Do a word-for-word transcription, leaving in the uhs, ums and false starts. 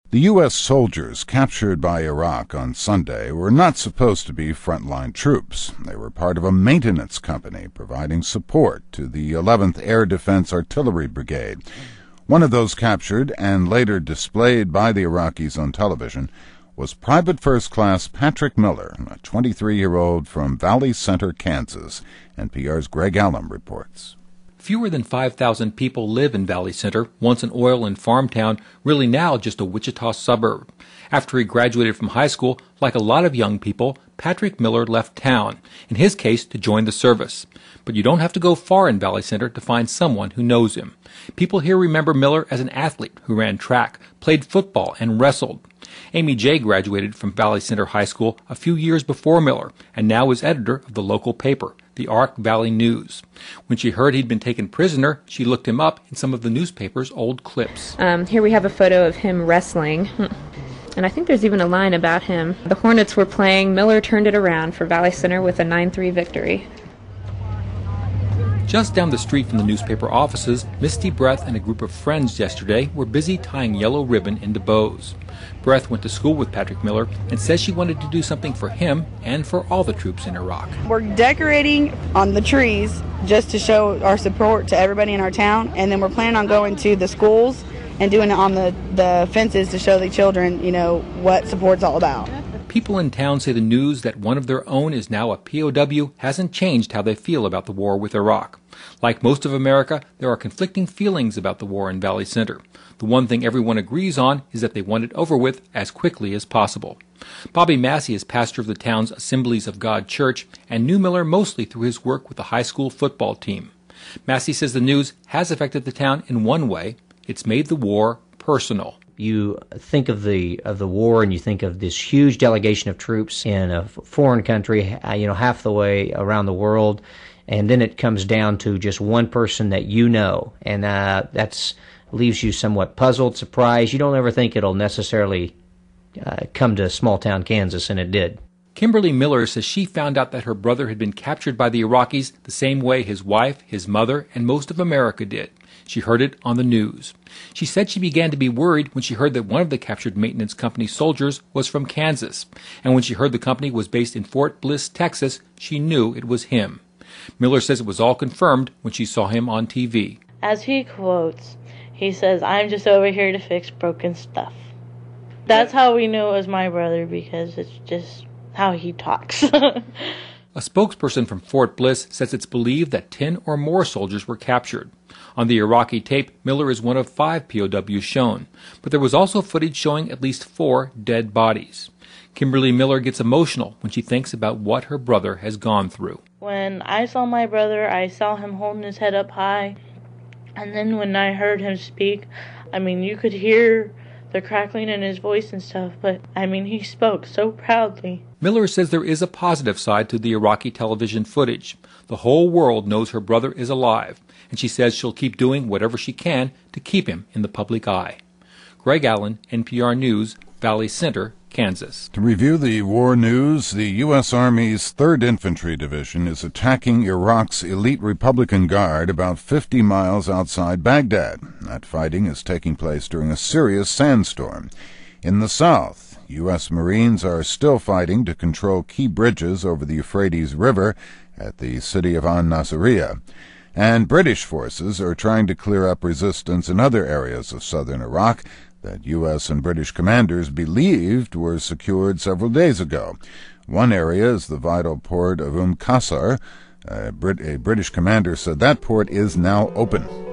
The U S soldiers captured by Iraq on Sunday were not supposed to be frontline troops. They were part of a maintenance company providing support to the eleventh Air Defense Artillery Brigade. One of those captured and later displayed by the Iraqis on television was Private First Class Patrick Miller, a twenty-three-year-old from Valley Center, Kansas. N P R's Greg Allen reports. Fewer than five thousand people live in Valley Center, once an oil and farm town, really now just a Wichita suburb. After he graduated from high school, like a lot of young people, Patrick Miller left town, in his case to join the service. But you don't have to go far in Valley Center to find someone who knows him. People here remember Miller as an athlete who ran track, played football, and wrestled. Amy J. graduated from Valley Center High School a few years before Miller, and now is editor of the local paper, the Ark Valley News. When she heard he'd been taken prisoner, she looked him up in some of the newspaper's old clips. Um, here we have a photo of him wrestling. And I think there's even a line about him. The Hornets were playing. Miller turned it around for Valley Center with a nine three victory. Just down the street from the newspaper offices, Misty Breath and a group of friends yesterday were busy tying yellow ribbon into bows. Breath went to school with Patrick Miller and says she wanted to do something for him and for all the troops in Iraq. We're decorating on the trees just to show our support to everybody in our town, and then we're planning on going to the schools and doing it on the, the fences to show the children, you know, what support's all about. People in town say the news that one of their own is now a P O W hasn't changed how they feel about the war with Iraq. Like most of America, there are conflicting feelings about the war in Valley Center. The one thing everyone agrees on is that they want it over with as quickly as possible. Bobby Massey is pastor of the town's Assemblies of God Church and knew Miller mostly through his work with the high school football team. Massey says the news has affected the town in one way. It's made the war personal. You think of the of the war and you think of this huge delegation of troops in a foreign country, you know, half the way around the world, and then it comes down to just one person that you know, and uh, that's leaves you somewhat puzzled, surprised. You don't ever think it'll necessarily uh, come to small town Kansas, and it did. Kimberly Miller says she found out that her brother had been captured by the Iraqis the same way his wife, his mother, and most of America did. She heard it on the news. She said she began to be worried when she heard that one of the captured maintenance company soldiers was from Kansas. And when she heard the company was based in Fort Bliss, Texas, she knew it was him. Miller says it was all confirmed when she saw him on T V. As he quotes, he says, "I'm just over here to fix broken stuff." That's how we knew it was my brother, because it's just how he talks. A spokesperson from Fort Bliss says it's believed that ten or more soldiers were captured. On the Iraqi tape, Miller is one of five P O Ws shown, but there was also footage showing at least four dead bodies. Kimberly Miller gets emotional when she thinks about what her brother has gone through. When I saw my brother, I saw him holding his head up high, and then when I heard him speak, I mean, you could hear the crackling in his voice and stuff, but I mean, he spoke so proudly. Miller says there is a positive side to the Iraqi television footage. The whole world knows her brother is alive, and she says she'll keep doing whatever she can to keep him in the public eye. Greg Allen, N P R News, Valley Center, Kansas. To review the war news, the U S. Army's third Infantry Division is attacking Iraq's elite Republican Guard about fifty miles outside Baghdad. That fighting is taking place during a serious sandstorm. In the south, U S. Marines are still fighting to control key bridges over the Euphrates River at the city of An-Nasiriyah. And British forces are trying to clear up resistance in other areas of southern Iraq that U S and British commanders believed were secured several days ago. One area is the vital port of Umm Qasr. A, Brit- a British commander said that port is now open.